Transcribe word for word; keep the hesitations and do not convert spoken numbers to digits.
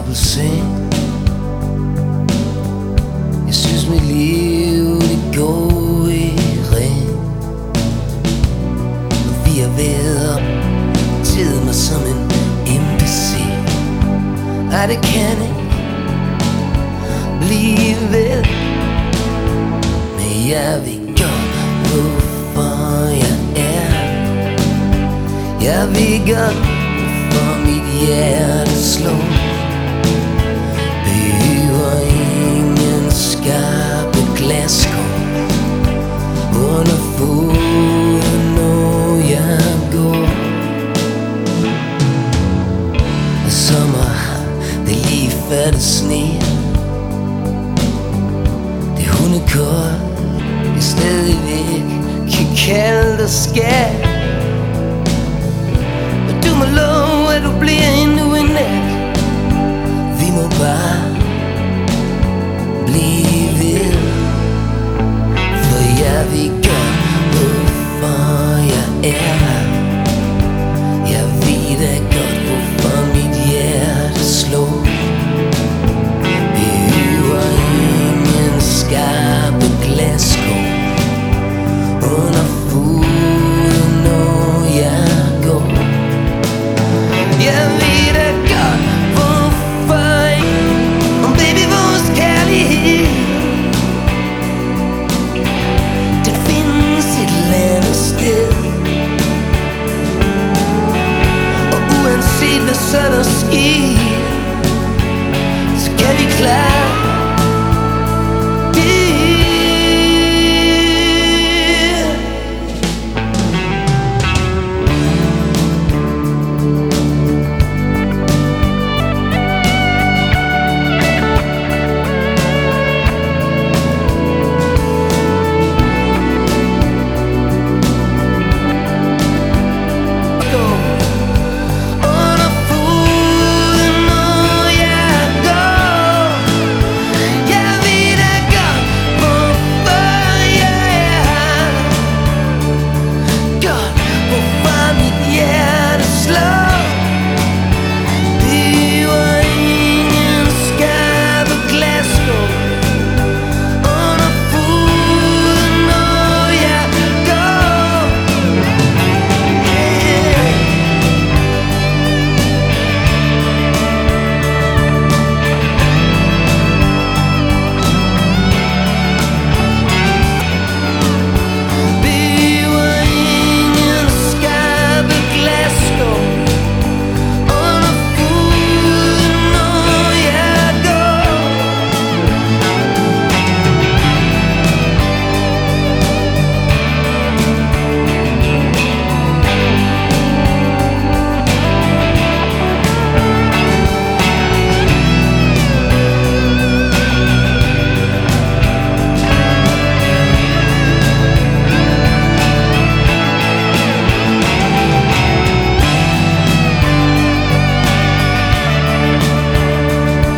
dobbeltseng. Jeg synes mit liv det går i ring, og vi er ved at tide mig som en N P C. Ej, det kan ikke blive ved, men jeg ved godt hvorfor jeg er. Jeg ved godt hvorfor mit hjerte slår. Behøver ingen skarpe glaskår under foden, når jeg går. Og sommer, det er lige før det sne. Det er hundekoldt, det er stadigvæk kaldt og skært. Og du må love, at du bliver endnu en nat. Vi må bare blive ved, for jeg ved godt hvorfor jeg er her. Jeg ved da godt hvorfor mit hjerte slår. Behøver ingen skarpe glaskår under foden, når jeg går. Jeg ved da godt hvorfor ikke. Og baby, vores kærlighed, den findes et eller andet sted. Og uanset hvad så der sker, så kan vi klare